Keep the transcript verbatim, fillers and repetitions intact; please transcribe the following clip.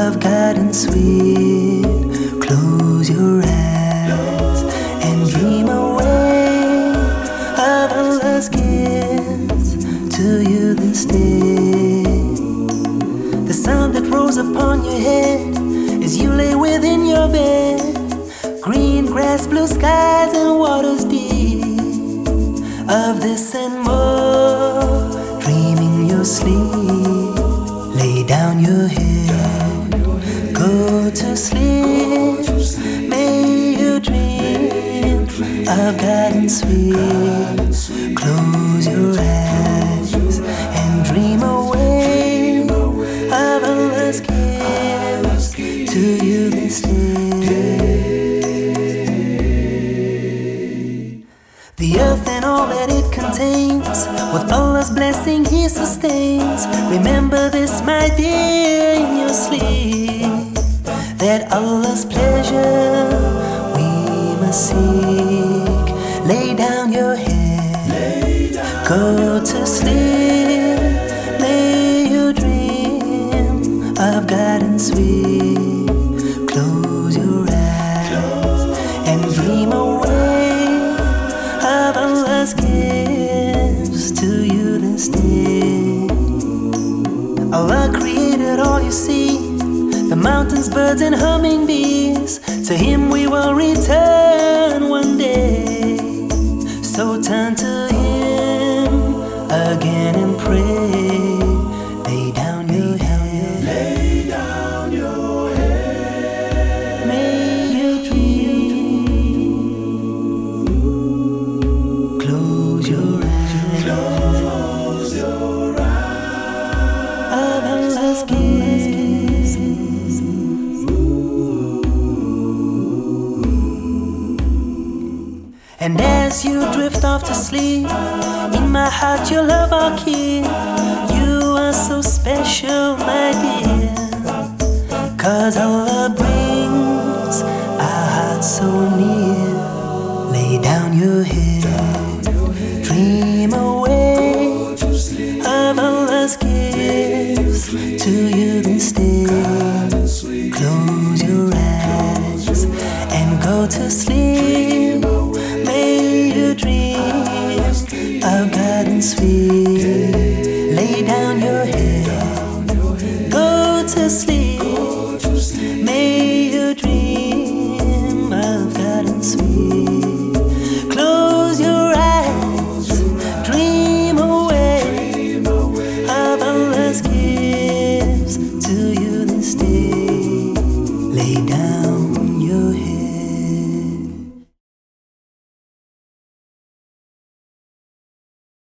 I've gotten sweet. Close your eyes and dream away of endless gifts to you this day. The sound that rolls upon your head as you lay within your bed. Green grass, blue skies, and waters deep. Of this and more, dreaming your sleep. Lay down your head, go to sleep. May you dream of God and sweet. Close your eyes and dream away of endless gifts to you this day. The earth and all that it contains, with Allah's blessing He sustains. Remember this, my dear, in your sleep, that Allah's pleasure we must seek. Lay down your head, go to sleep. May you dream of God and sweet. Close your eyes and dream away of endless gifts to you this day. Allah created all you see, the mountains, birds, and humming bees. To Him we will return one day. So turn to Him again and pray. Lay down your head, lay down your head. May you dream. Close your eyes, close your eyes. Of endless gifts. And as you drift off to sleep, in my heart your love I'll keep. You are so special, my dear, 'cause Allah brings our hearts so near. Lay down your head, dream away of endless gifts to you this day. Close your eyes and go to sleep. May you dream of God and sweet. Lay down your head, go to sleep. May you dream of God and sweet. Close your eyes, dream away of endless gifts to you this day. Lay down your head.